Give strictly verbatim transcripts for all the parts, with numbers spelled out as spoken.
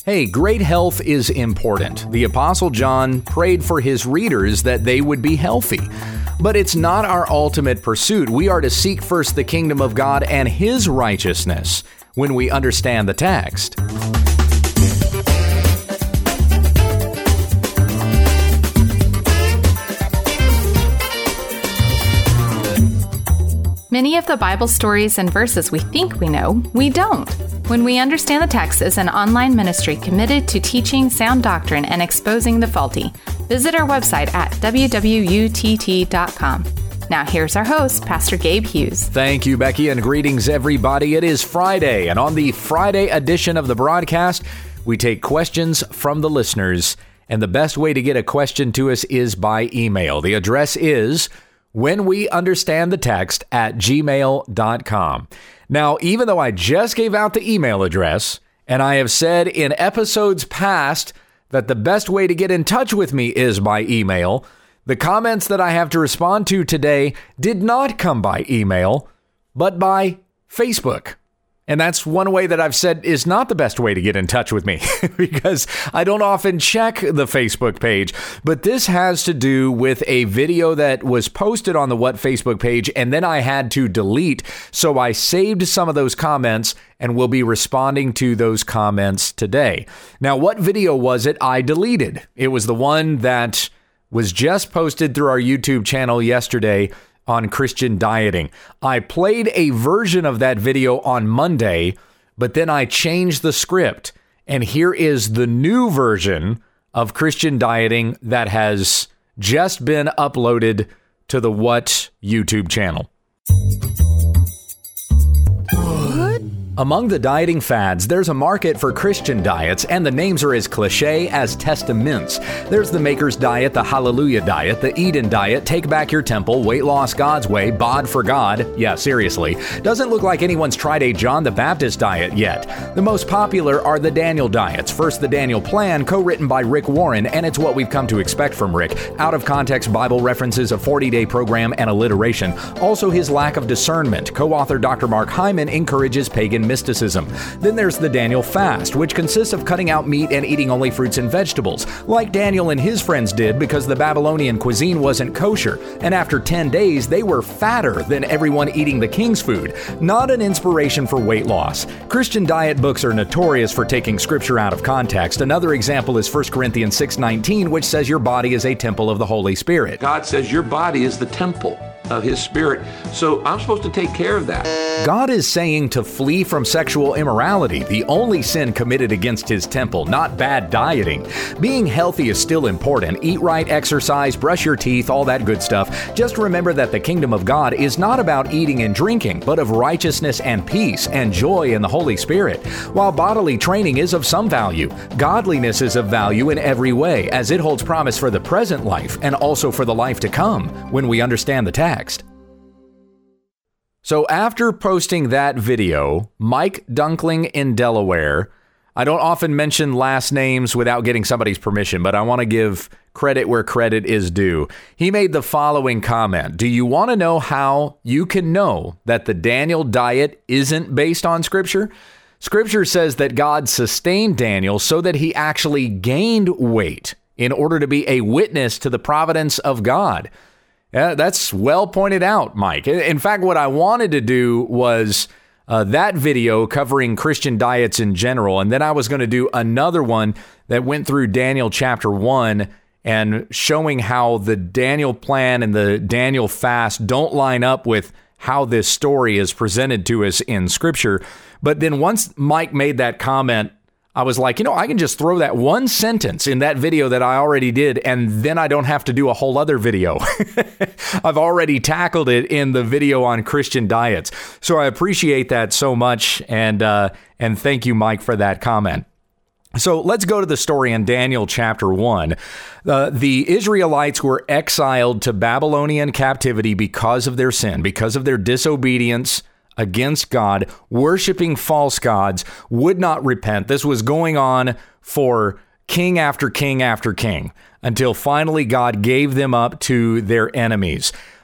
Hey, great health is important. The Apostle John prayed for his readers that they would be healthy. But it's not our ultimate pursuit. We are to seek first the kingdom of God and His righteousness when we understand the text. Many of the Bible stories and verses we think we know, we don't. When We Understand the Text is an online ministry committed to teaching sound doctrine and exposing the faulty. Visit our website at w w u t t dot com. Now here's our host, Pastor Gabe Hughes. Thank you, Becky, and greetings, everybody. It is Friday, and on the Friday edition of the broadcast, we take questions from the listeners, and the best way to get a question to us is by email. The address is when we understand the text at gmail dot com. Now, even though I just gave out the email address, and I have said in episodes past that the best way to get in touch with me is by email, the comments that I have to respond to today did not come by email, but by Facebook. And that's one way that I've said is not the best way to get in touch with me because I don't often check the Facebook page. But this has to do with a video that was posted on the What Facebook page, and then I had to delete. So I saved some of those comments and will be responding to those comments today. Now, what video was it I deleted? It was the one that was just posted through our YouTube channel yesterday on Christian dieting. I played a version of that video on Monday, but then I changed the script. And here is the new version of Christian dieting that has just been uploaded to the What YouTube channel. Among the dieting fads, there's a market for Christian diets, and the names are as cliche as testaments. There's the Maker's Diet, the Hallelujah Diet, the Eden Diet, Take Back Your Temple, Weight Loss God's Way, Bod for God. Yeah, seriously. Doesn't look like anyone's tried a John the Baptist diet yet. The most popular are the Daniel diets. First, the Daniel Plan, co-written by Rick Warren, and it's what we've come to expect from Rick. Out-of-context Bible references, a forty-day program, and alliteration. Also, his lack of discernment. Co-author Doctor Mark Hyman encourages pagan mysticism. Then there's the Daniel Fast, which consists of cutting out meat and eating only fruits and vegetables, like Daniel and his friends did because the Babylonian cuisine wasn't kosher, and after ten days they were fatter than everyone eating the king's food. Not an inspiration for weight loss. Christian diet books are notorious for taking scripture out of context. Another example is First Corinthians six nineteen, which says your body is a temple of the Holy Spirit. God says your body is the temple of His Spirit, so I'm supposed to take care of that. God is saying to flee from sexual immorality, the only sin committed against His temple, not bad dieting. Being healthy is still important. Eat right, exercise, brush your teeth, all that good stuff. Just remember that the kingdom of God is not about eating and drinking, but of righteousness and peace and joy in the Holy Spirit. While bodily training is of some value, godliness is of value in every way, as it holds promise for the present life and also for the life to come when we understand the text. So after posting that video, Mike Dunkling in Delaware, I don't often mention last names without getting somebody's permission, but I want to give credit where credit is due. He made the following comment. Do you want to know how you can know that the Daniel diet isn't based on Scripture? Scripture says that God sustained Daniel so that he actually gained weight in order to be a witness to the providence of God. Yeah, that's well pointed out, Mike. In fact, what I wanted to do was uh, that video covering Christian diets in general, and then I was going to do another one that went through Daniel chapter one and showing how the Daniel plan and the Daniel fast don't line up with how this story is presented to us in Scripture. But then once Mike made that comment, I was like, you know, I can just throw that one sentence in that video that I already did, and then I don't have to do a whole other video. I've already tackled it in the video on Christian diets. So I appreciate that so much, and uh, and thank you, Mike, for that comment. So let's go to the story in Daniel chapter one. Uh, the Israelites were exiled to Babylonian captivity because of their sin, because of their disobedience against God, worshiping false gods, would not repent. This was going on for king after king after king until finally God gave them up to their enemies.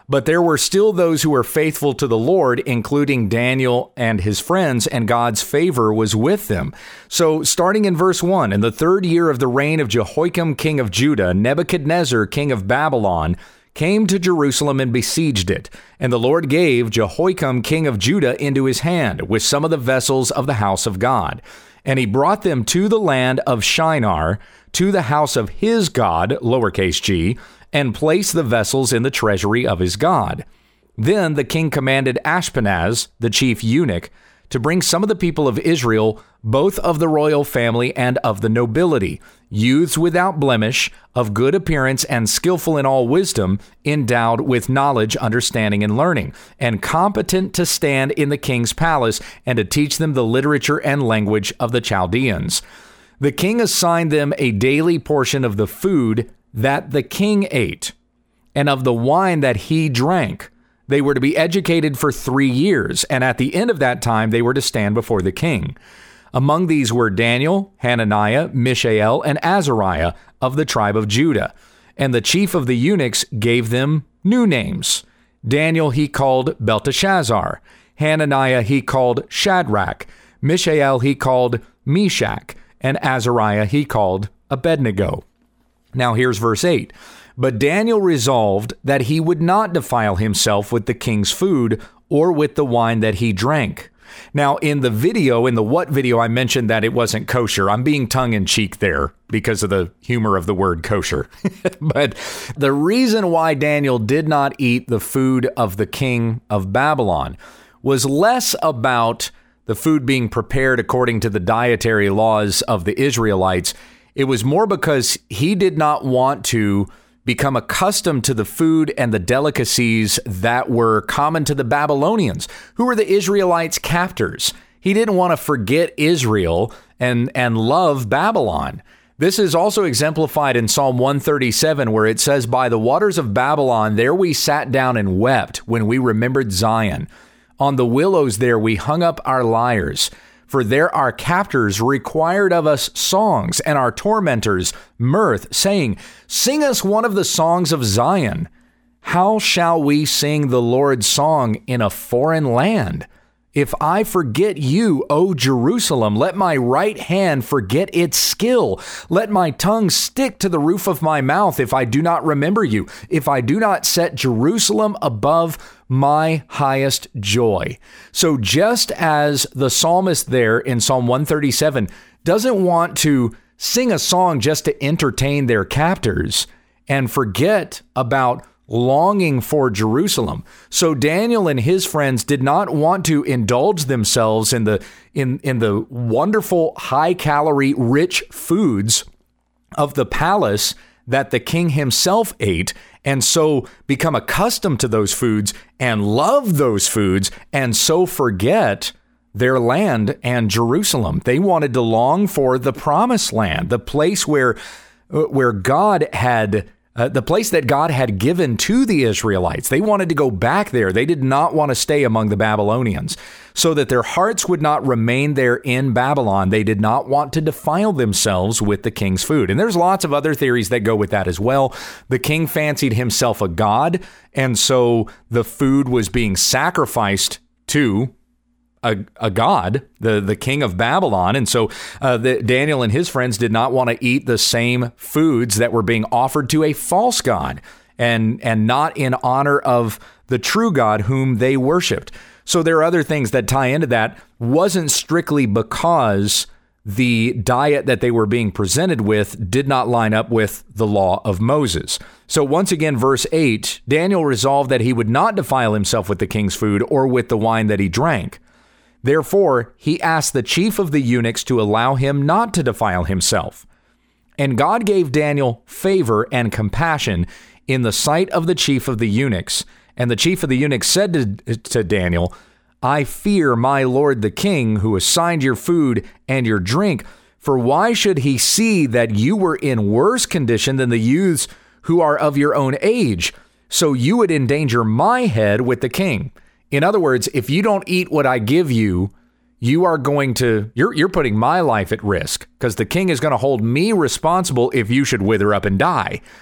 But there were still those who were faithful to the Lord, including Daniel and his friends, and God's favor was with them. So starting in verse one, in the third year of the reign of Jehoiakim, king of Judah, Nebuchadnezzar, king of Babylon, came to Jerusalem and besieged it. And the Lord gave Jehoiakim, king of Judah, into his hand, with some of the vessels of the house of God. And he brought them to the land of Shinar, to the house of his God, lowercase g, and placed the vessels in the treasury of his God. Then the king commanded Ashpenaz, the chief eunuch, to bring some of the people of Israel, both of the royal family and of the nobility, youths without blemish, of good appearance and skillful in all wisdom, endowed with knowledge, understanding, and learning, and competent to stand in the king's palace and to teach them the literature and language of the Chaldeans. The king assigned them a daily portion of the food that the king ate, and of the wine that he drank. They were to be educated for three years, and at the end of that time they were to stand before the king. Among these were Daniel, Hananiah, Mishael, and Azariah of the tribe of Judah. And the chief of the eunuchs gave them new names. Daniel he called Belteshazzar. Hananiah he called Shadrach. Mishael he called Meshach. And Azariah he called Abednego. Now here's verse eight. But Daniel resolved that he would not defile himself with the king's food or with the wine that he drank. Now, in the video, in the what video, I mentioned that it wasn't kosher. I'm being tongue-in-cheek there because of the humor of the word kosher. But the reason why Daniel did not eat the food of the king of Babylon was less about the food being prepared according to the dietary laws of the Israelites. It was more because he did not want to become accustomed to the food and the delicacies that were common to the Babylonians, who were the Israelites' captors. He didn't want to forget Israel and, and love Babylon. This is also exemplified in Psalm one thirty-seven, where it says, "By the waters of Babylon, there we sat down and wept when we remembered Zion. On the willows there we hung up our lyres. For there our captors required of us songs, and our tormentors mirth, saying, Sing us one of the songs of Zion. How shall we sing the Lord's song in a foreign land? If I forget you, O Jerusalem, let my right hand forget its skill. Let my tongue stick to the roof of my mouth if I do not remember you, if I do not set Jerusalem above my highest joy." So just as the psalmist there in Psalm one thirty-seven doesn't want to sing a song just to entertain their captors and forget about longing for Jerusalem, so Daniel and his friends did not want to indulge themselves in the in in the wonderful high calorie rich foods of the palace that the king himself ate, and so become accustomed to those foods and love those foods, and so forget their land and Jerusalem. They wanted to long for the promised land, the place where where God had Uh, the place that God had given to the Israelites. They wanted to go back there. They did not want to stay among the Babylonians, so that their hearts would not remain there in Babylon. They did not want to defile themselves with the king's food. And there's lots of other theories that go with that as well. The king fancied himself a god, and so the food was being sacrificed to A, a god, the, the king of Babylon. And so uh, the, Daniel and his friends did not want to eat the same foods that were being offered to a false god, and, and not in honor of the true God whom they worshiped. So there are other things that tie into that. Wasn't strictly because the diet that they were being presented with did not line up with the law of Moses. So once again, verse eight, Daniel resolved that he would not defile himself with the king's food or with the wine that he drank. Therefore, he asked the chief of the eunuchs to allow him not to defile himself. And God gave Daniel favor and compassion in the sight of the chief of the eunuchs. And the chief of the eunuchs said to, to Daniel, "I fear my lord the king, who assigned your food and your drink. For why should he see that you were in worse condition than the youths who are of your own age? So you would endanger my head with the king." In other words, if you don't eat what I give you, you are going to, you're, you're putting my life at risk, because the king is going to hold me responsible if you should wither up and die.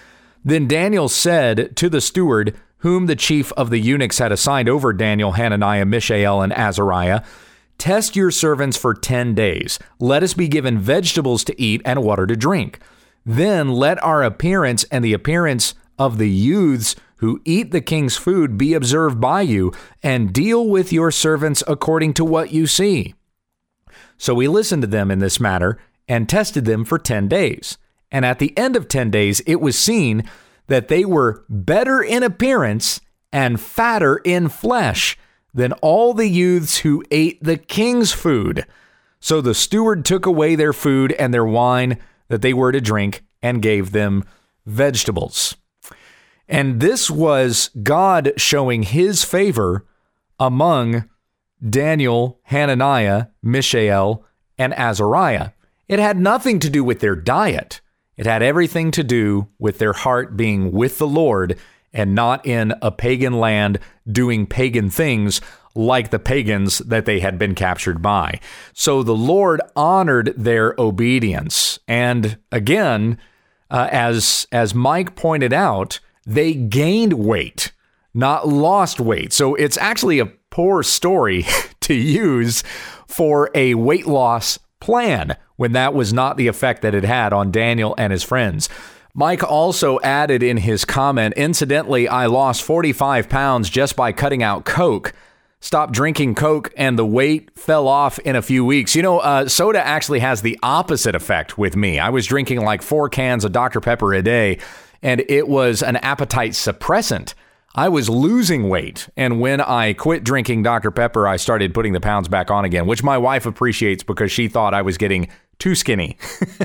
Then Daniel said to the steward, whom the chief of the eunuchs had assigned over Daniel, Hananiah, Mishael, and Azariah, test your servants for ten days. Let us be given vegetables to eat and water to drink. Then let our appearance and the appearance of the youths who eat the king's food be observed by you, and deal with your servants according to what you see. So we listened to them in this matter and tested them for ten days. And at the end of ten days, it was seen that they were better in appearance and fatter in flesh than all the youths who ate the king's food. So the steward took away their food and their wine that they were to drink and gave them vegetables. And this was God showing his favor among Daniel, Hananiah, Mishael, and Azariah. It had nothing to do with their diet. It had everything to do with their heart being with the Lord and not in a pagan land doing pagan things like the pagans that they had been captured by. So the Lord honored their obedience. And again, uh, as, as Mike pointed out, they gained weight, not lost weight. So it's actually a poor story to use for a weight loss plan when that was not the effect that it had on Daniel and his friends. Mike also added in his comment, incidentally, I lost forty-five pounds just by cutting out Coke. Stopped drinking Coke and the weight fell off in a few weeks. You know, uh, soda actually has the opposite effect with me. I was drinking like four cans of Doctor Pepper a day, and it was an appetite suppressant. I was losing weight. And when I quit drinking Doctor Pepper, I started putting the pounds back on again, which my wife appreciates because she thought I was getting too skinny.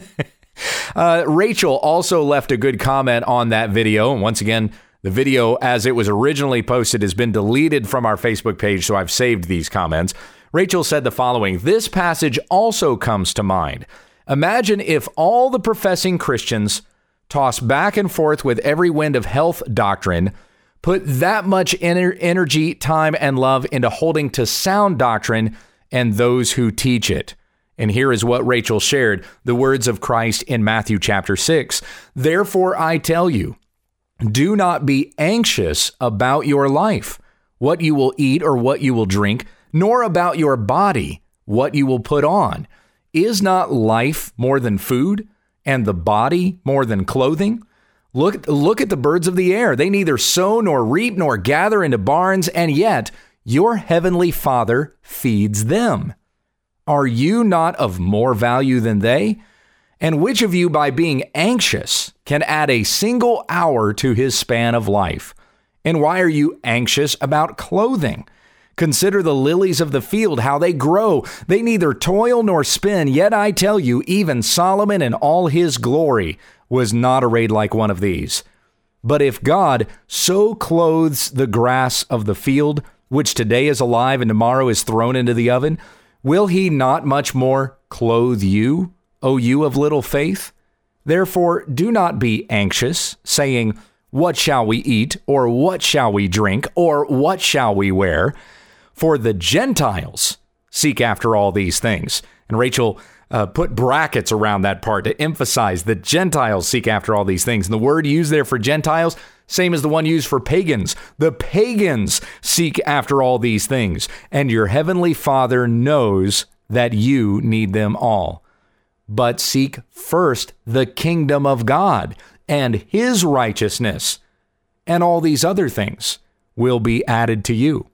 uh, Rachel also left a good comment on that video. And once again, the video as it was originally posted has been deleted from our Facebook page, so I've saved these comments. Rachel said the following, this passage also comes to mind. Imagine if all the professing Christians toss back and forth with every wind of health doctrine, put that much ener- energy, time, and love into holding to sound doctrine and those who teach it. And here is what Rachel shared, the words of Christ in Matthew chapter six. Therefore, I tell you, do not be anxious about your life, what you will eat or what you will drink, nor about your body, what you will put on. Is not life more than food, and the body more than clothing? Look, look at the birds of the air. They neither sow nor reap nor gather into barns, and yet your heavenly Father feeds them. Are you not of more value than they? And which of you, by being anxious, can add a single hour to his span of life? And why are you anxious about clothing? Consider the lilies of the field, how they grow. They neither toil nor spin. Yet I tell you, even Solomon in all his glory was not arrayed like one of these. But if God so clothes the grass of the field, which today is alive and tomorrow is thrown into the oven, will he not much more clothe you, O you of little faith? Therefore, do not be anxious, saying, what shall we eat, or what shall we drink, or what shall we wear? For the Gentiles seek after all these things. And Rachel uh, put brackets around that part to emphasize the Gentiles seek after all these things. And the word used there for Gentiles, same as the one used for pagans. The pagans seek after all these things. And your heavenly Father knows that you need them all. But seek first the kingdom of God and his righteousness, and all these other things will be added to you.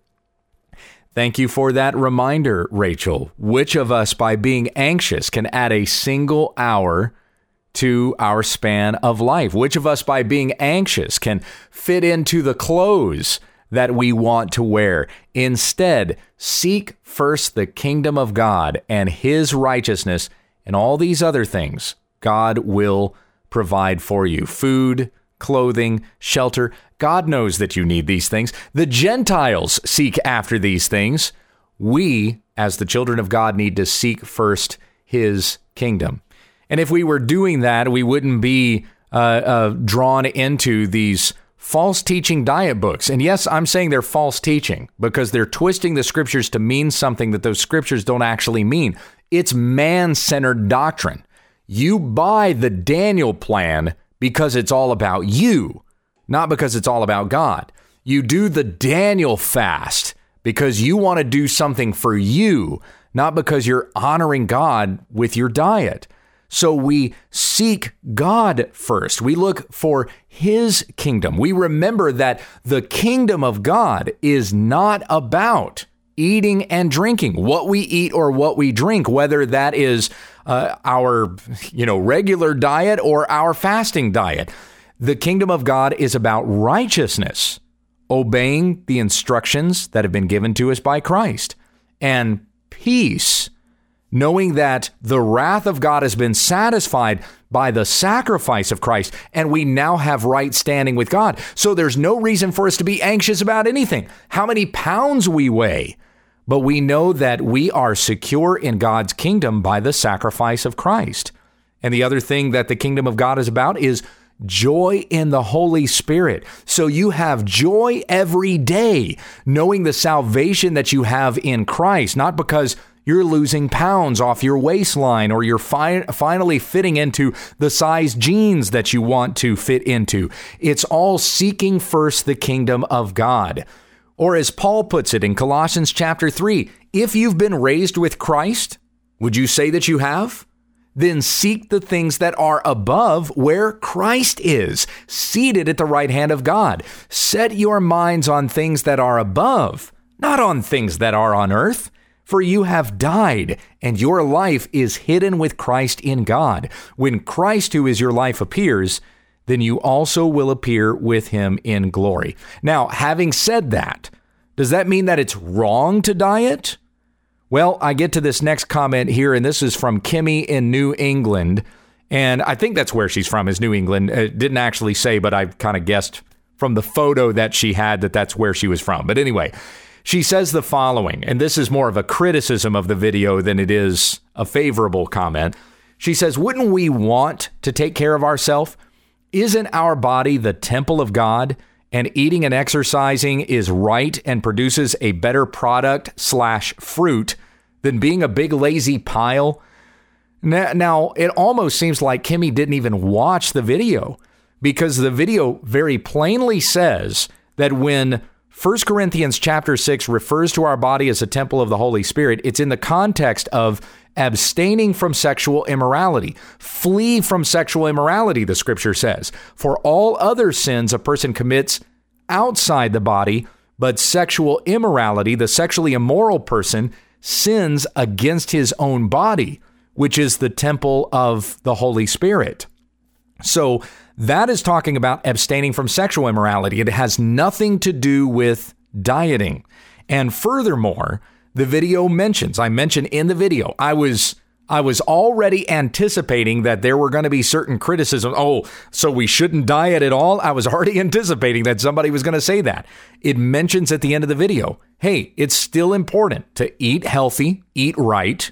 Thank you for that reminder, Rachel. Which of us, by being anxious, can add a single hour to our span of life? Which of us, by being anxious, can fit into the clothes that we want to wear? Instead, seek first the kingdom of God and his righteousness, and all these other things God will provide for you. Food, clothing, shelter. God knows that you need these things. The Gentiles seek after these things. We, as the children of God, need to seek first his kingdom. And if we were doing that, we wouldn't be uh, uh, drawn into these false teaching diet books. And yes, I'm saying they're false teaching because they're twisting the scriptures to mean something that those scriptures don't actually mean. It's man-centered doctrine. You buy the Daniel plan because it's all about you, not because it's all about God. You do the Daniel fast because you want to do something for you, not because you're honoring God with your diet. So we seek God first. We look for his kingdom. We remember that the kingdom of God is not about eating and drinking, what we eat or what we drink, whether that is uh, our, you know, regular diet or our fasting diet. The kingdom of God is about righteousness, obeying the instructions that have been given to us by Christ, and peace, knowing that the wrath of God has been satisfied by the sacrifice of Christ, and we now have right standing with God. So there's no reason for us to be anxious about anything, how many pounds we weigh, but we know that we are secure in God's kingdom by the sacrifice of Christ. And the other thing that the kingdom of God is about is joy in the Holy Spirit. So you have joy every day, knowing the salvation that you have in Christ, not because you're losing pounds off your waistline or you're fi- finally fitting into the size jeans that you want to fit into. It's all seeking first the kingdom of God. Or as Paul puts it in Colossians chapter three, if you've been raised with Christ, would you say that you have? Then seek the things that are above where Christ is, seated at the right hand of God. Set your minds on things that are above, not on things that are on earth. For you have died, and your life is hidden with Christ in God. When Christ, who is your life, appears, then you also will appear with him in glory. Now, having said that, does that mean that it's wrong to diet? Well, I get to this next comment here, and this is from Kimmy in New England. And I think that's where she's from, is New England. It didn't actually say, but I kind of guessed from the photo that she had that that's where she was from. But anyway, she says the following, and this is more of a criticism of the video than it is a favorable comment. She says, wouldn't we want to take care of ourselves? Isn't our body the temple of God? And eating and exercising is right and produces a better product slash fruit than being a big lazy pile. Now, it almost seems like Kimmy didn't even watch the video, because the video very plainly says that when First Corinthians chapter six refers to our body as a temple of the Holy Spirit, it's in the context of abstaining from sexual immorality. Flee from sexual immorality, the scripture says. For all other sins a person commits outside the body, but sexual immorality, the sexually immoral person, sins against his own body, which is the temple of the Holy Spirit. So that is talking about abstaining from sexual immorality. It has nothing to do with dieting. And furthermore, the video mentions, I mentioned in the video, I was I was already anticipating that there were going to be certain criticisms. Oh, so we shouldn't diet at all? I was already anticipating that somebody was going to say that. It mentions at the end of the video, hey, it's still important to eat healthy, eat right,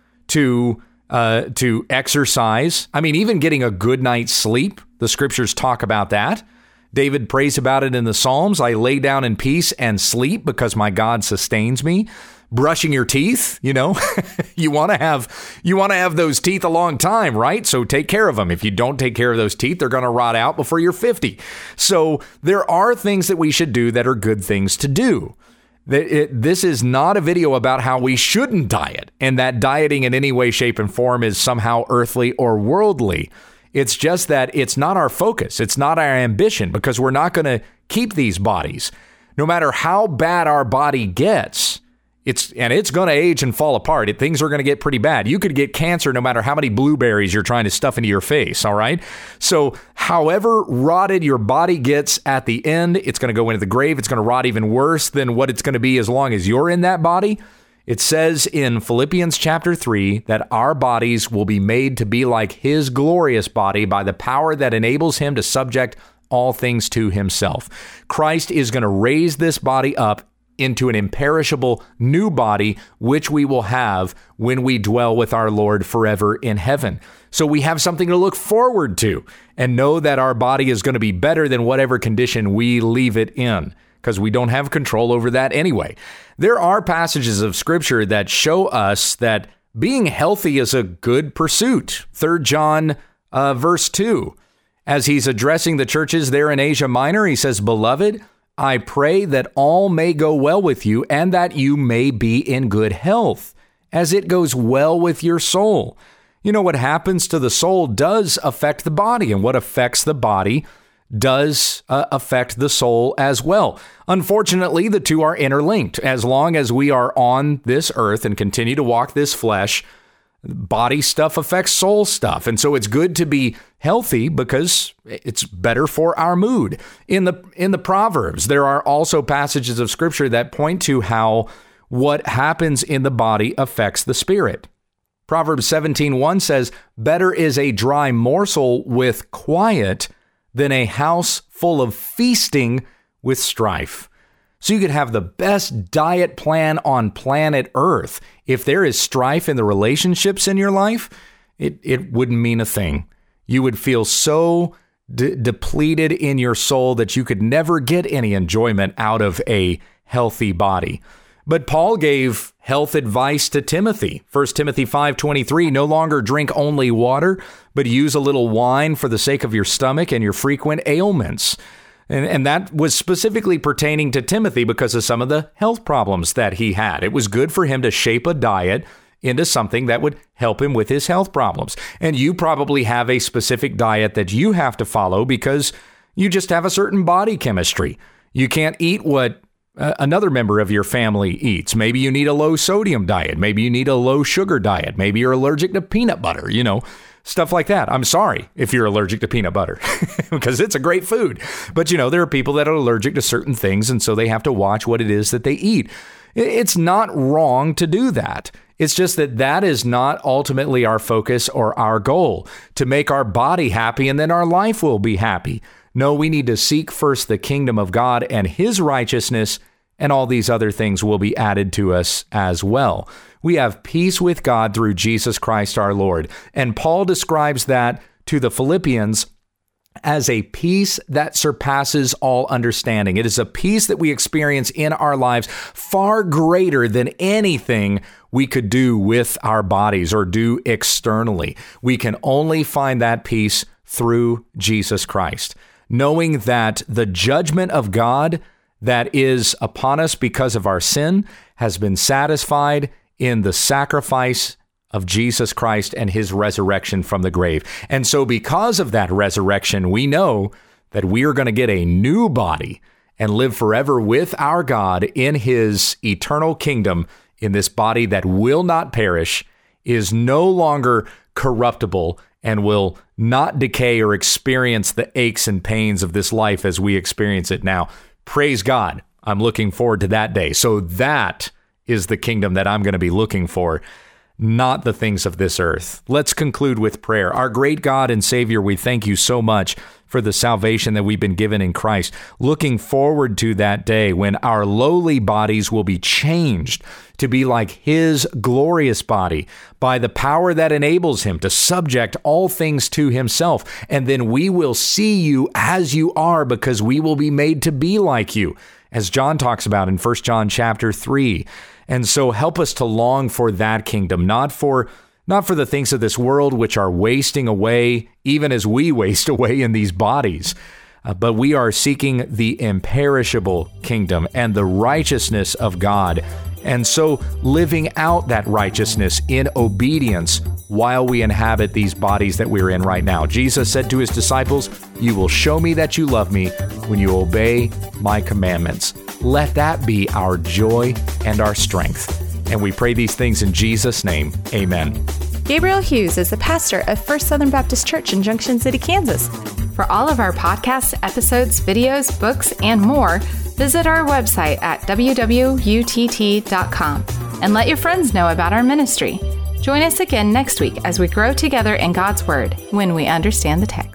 to uh, to exercise. I mean, even getting a good night's sleep, the scriptures talk about that. David prays about it in the Psalms. I lay down in peace and sleep because my God sustains me. Brushing your teeth, you know, you want to have you want to have those teeth a long time, right? So take care of them. If you don't take care of those teeth, they're going to rot out before you're fifty. So there are things that we should do that are good things to do. This is not a video about how we shouldn't diet and that dieting in any way, shape, and form is somehow earthly or worldly. It's just that it's not our focus. It's not our ambition, because we're not going to keep these bodies. No matter how bad our body gets, It's and it's going to age and fall apart. It, things are going to get pretty bad. You could get cancer no matter how many blueberries you're trying to stuff into your face, all right? So however rotted your body gets at the end, it's going to go into the grave. It's going to rot even worse than what it's going to be as long as you're in that body. It says in Philippians chapter three that our bodies will be made to be like his glorious body by the power that enables him to subject all things to himself. Christ is going to raise this body up into an imperishable new body, which we will have when we dwell with our Lord forever in heaven. So we have something to look forward to and know that our body is going to be better than whatever condition we leave it in, because we don't have control over that anyway. There are passages of scripture that show us that being healthy is a good pursuit. Third John uh, verse two. As he's addressing the churches there in Asia Minor, he says, "Beloved, I pray that all may go well with you and that you may be in good health, as it goes well with your soul." You know, what happens to the soul does affect the body, and what affects the body does uh, affect the soul as well. Unfortunately, the two are interlinked. As long as we are on this earth and continue to walk this flesh, body stuff affects soul stuff. And so it's good to be healthy because it's better for our mood. In the in the Proverbs, there are also passages of scripture that point to how what happens in the body affects the spirit. Proverbs seventeen one says, "Better is a dry morsel with quiet than a house full of feasting with strife." So you could have the best diet plan on planet Earth. If there is strife in the relationships in your life, it, it wouldn't mean a thing. You would feel so de- depleted in your soul that you could never get any enjoyment out of a healthy body. But Paul gave health advice to Timothy. First Timothy five twenty-three, "No longer drink only water, but use a little wine for the sake of your stomach and your frequent ailments." And, and that was specifically pertaining to Timothy because of some of the health problems that he had. It was good for him to shape a diet into something that would help him with his health problems. And you probably have a specific diet that you have to follow because you just have a certain body chemistry. You can't eat what uh, another member of your family eats. Maybe you need a low sodium diet. Maybe you need a low sugar diet. Maybe you're allergic to peanut butter, you know. Stuff like that. I'm sorry if you're allergic to peanut butter because it's a great food. But, you know, there are people that are allergic to certain things, and so they have to watch what it is that they eat. It's not wrong to do that. It's just that that is not ultimately our focus or our goal, to make our body happy and then our life will be happy. No, we need to seek first the kingdom of God and his righteousness, and all these other things will be added to us as well. We have peace with God through Jesus Christ our Lord. And Paul describes that to the Philippians as a peace that surpasses all understanding. It is a peace that we experience in our lives far greater than anything we could do with our bodies or do externally. We can only find that peace through Jesus Christ, knowing that the judgment of God that is upon us because of our sin has been satisfied in the sacrifice of Jesus Christ and his resurrection from the grave. And so because of that resurrection, we know that we are going to get a new body and live forever with our God in his eternal kingdom in this body that will not perish, is no longer corruptible, and will not decay or experience the aches and pains of this life as we experience it now. Praise God. I'm looking forward to that day. So that is the kingdom that I'm going to be looking for, not the things of this earth. Let's conclude with prayer. Our great God and Savior, we thank you so much for the salvation that we've been given in Christ. Looking forward to that day when our lowly bodies will be changed to be like his glorious body by the power that enables him to subject all things to himself. And then we will see you as you are because we will be made to be like you, as John talks about in First John chapter three. And so help us to long for that kingdom, not for not for the things of this world, which are wasting away, even as we waste away in these bodies. Uh, but we are seeking the imperishable kingdom and the righteousness of God. And so living out that righteousness in obedience while we inhabit these bodies that we're in right now. Jesus said to his disciples, "You will show me that you love me when you obey my commandments." Let that be our joy and our strength. And we pray these things in Jesus' name. Amen. Gabriel Hughes is the pastor of First Southern Baptist Church in Junction City, Kansas. For all of our podcasts, episodes, videos, books, and more, visit our website at w w w dot u t t dot com and let your friends know about our ministry. Join us again next week as we grow together in God's Word when we understand the text.